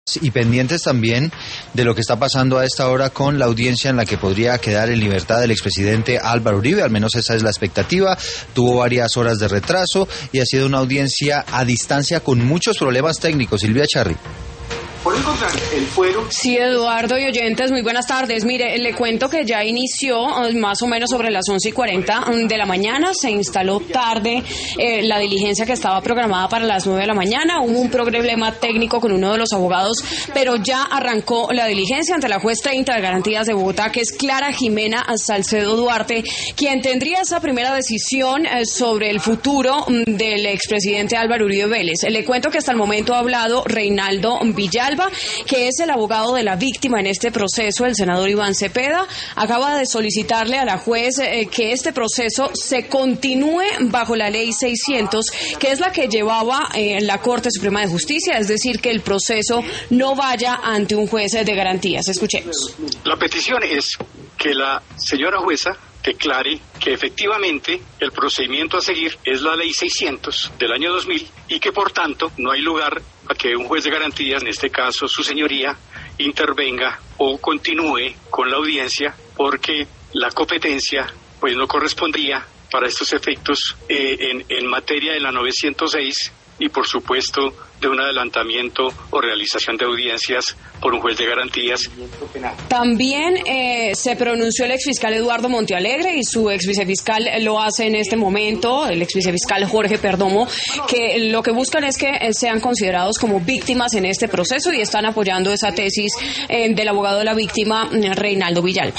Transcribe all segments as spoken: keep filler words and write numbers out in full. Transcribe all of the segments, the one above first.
Y pendientes también de lo que está pasando a esta hora con la audiencia en la que podría quedar en libertad el expresidente Álvaro Uribe, al menos esa es la expectativa. Tuvo varias horas de retraso y ha sido una audiencia a distancia con muchos problemas técnicos. Silvia Charri. Por el contrario, el fuero... Sí, Eduardo y oyentes, muy buenas tardes. Mire, le cuento que ya inició más o menos sobre las once y cuarenta de la mañana. Se instaló tarde eh, la diligencia que estaba programada para las nueve de la mañana. Hubo un problema técnico con uno de los abogados, pero ya arrancó la diligencia ante la juez treinta de Garantías de Bogotá, que es Clara Jimena Salcedo Duarte, quien tendría esa primera decisión eh, sobre el futuro del expresidente Álvaro Uribe Vélez. Le cuento que hasta el momento ha hablado Reinaldo Villalba, que es el abogado de la víctima en este proceso. El senador Iván Cepeda acaba de solicitarle a la juez eh, que este proceso se continúe bajo la ley seiscientos, que es la que llevaba eh, la Corte Suprema de Justicia, es decir, que el proceso no vaya ante un juez de garantías. Escuchemos. La petición es que la señora jueza declare que efectivamente el procedimiento a seguir es la ley seiscientos del año dos mil y que por tanto no hay lugar a que un juez de garantías, en este caso su señoría, intervenga o continúe con la audiencia, porque la competencia pues no correspondría para estos efectos eh, en, en materia de la novecientos seis y por supuesto de un adelantamiento o realización de audiencias por un juez de garantías. También eh, se pronunció el exfiscal Eduardo Montealegre y su exvicefiscal lo hace en este momento, el exvicefiscal Jorge Perdomo, que lo que buscan es que sean considerados como víctimas en este proceso y están apoyando esa tesis eh, del abogado de la víctima, Reinaldo Villalba.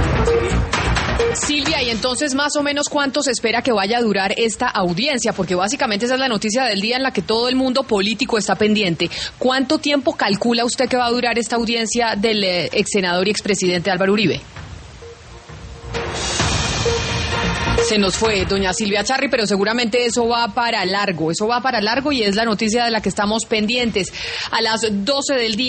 Silvia, y entonces más o menos cuánto se espera que vaya a durar esta audiencia, porque básicamente esa es la noticia del día en la que todo el mundo político está pendiente. ¿Cuánto tiempo calcula usted que va a durar esta audiencia del eh, ex senador y expresidente Álvaro Uribe? Se nos fue doña Silvia Charri, pero seguramente eso va para largo, eso va para largo y es la noticia de la que estamos pendientes. A las doce del día.